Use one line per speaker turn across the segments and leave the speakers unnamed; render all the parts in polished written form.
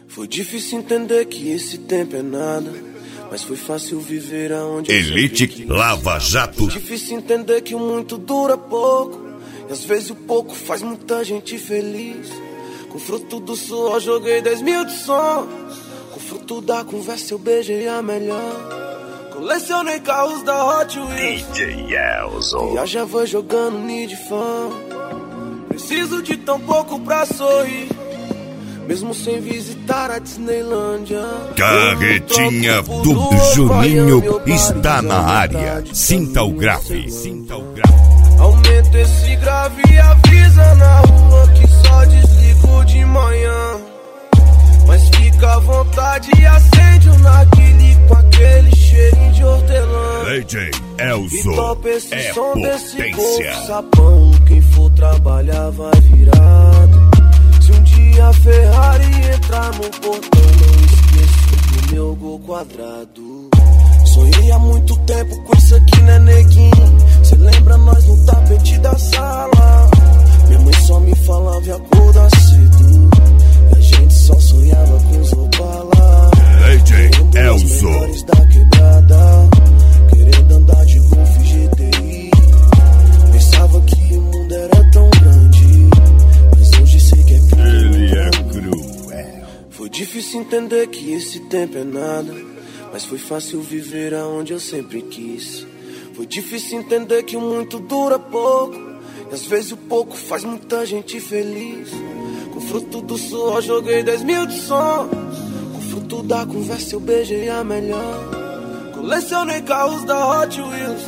Foi difícil entender que esse tempo é nada, mas foi fácil viver aonde
Elite Lava Jato.
Foi difícil entender que o muito dura pouco, e às vezes o pouco faz muita gente feliz. Com fruto do suor joguei 10 mil de sons, com fruto da conversa eu beijei a melhor. Colecionei carros da Hot Wheels,
DJ Elzo.
viajava jogando Need Fan. Preciso de tão pouco pra sorrir, mesmo sem visitar a Disneylândia.
Carretinha do Juninho está na área. Sinta o grave.
Aumenta esse grave e avisa na rua que só desligo de manhã. Mas fica à vontade e acende um narguilé com aquele cheirinho de hortelã.
DJ
E
Elzo
topa esse
é
som desse
potência.
golfe sapão. Quem for trabalhar vai virado. Se um dia a Ferrari entrar no portão, não esqueço do meu gol quadrado. Sonhei há muito tempo com isso aqui, né, neguinho? Cê lembra nós no tapete da sala? Minha mãe só me falava e acordar cedo, e a gente só sonhava com os Opala.
DJ
Querendo os
Elzo.
melhores da quebrada, querendo andar de Golf GTI. Pensava que o mundo era tão grande, mas hoje sei que é
Cruel.
Foi difícil entender que esse tempo é nada, mas foi fácil viver aonde eu sempre quis. Foi difícil entender que o muito dura pouco, e às vezes o pouco faz muita gente feliz. Com fruto do suor joguei 10 mil de sons, com fruto da conversa eu beijei a melhor. Colecionei carros da Hot Wheels,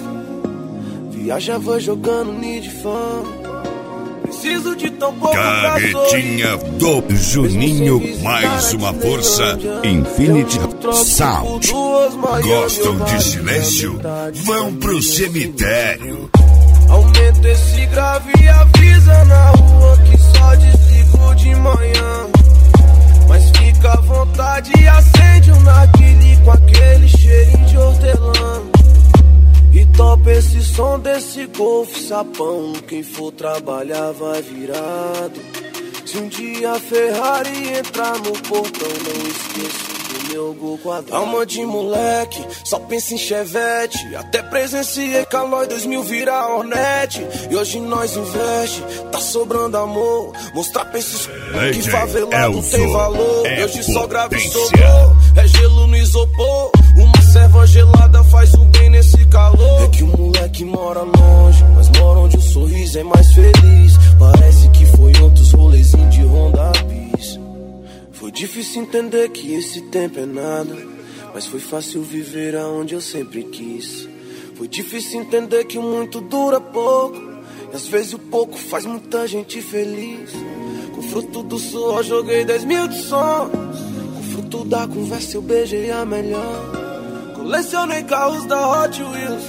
viajava jogando Need Fan. Preciso de tão pouco pra sorrir,
Carretinha do Juninho, mais uma força. Infinity Sound. Gostam de silêncio? Vão pro cemitério.
Aumenta esse grave e avisa na rua que só desligo de manhã. Mas fica à vontade e acende um narguilé com aquele cheirinho de hortelã. E topa esse som desse golfe sapão. Quem for trabalhar vai virado. Se um dia a Ferrari entrar no portão, não esqueço do meu gol quadrado. Alma de moleque, só pensa em Chevette. Até presenciei Calói 2000 virar Hornet. E hoje nós investe, tá sobrando amor. Mostrar pra esses que favelado tem valor. Hoje só grave sobrou, é gelo no isopor. Uma serva gelada faz um bem nesse calor. É que o moleque mora longe, mas mora onde o sorriso é mais feliz. Parece que foi outros rolezinhos de Honda Bis. Foi difícil entender que esse tempo é nada, mas foi fácil viver aonde eu sempre quis. Foi difícil entender que o muito dura pouco, e às vezes o pouco faz muita gente feliz. Com fruto do suor joguei 10 mil de sons, com fruto da conversa eu beijei a melhor. Colecionei carros da Hot Wheels,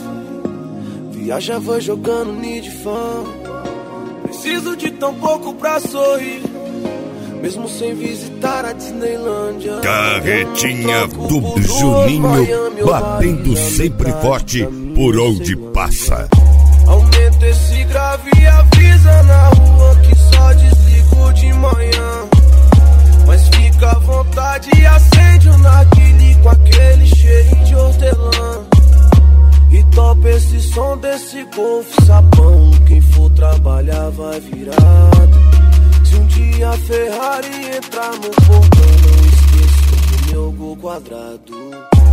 viajava jogando Need Fan. Preciso de tão pouco pra sorrir, mesmo sem visitar a Disneylândia.
Carretinha do Juninho, batendo sempre forte por onde passa.
Aumenta esse grave e avisa na rua que só desligo de manhã. Mas fica à vontade e acende um narguilé com aquele cheirinho de hortelã. E topa esse som desse golfe sapão. Quem for trabalhar vai virado. Se um dia a Ferrari entrar no portão, não esqueço do meu gol quadrado.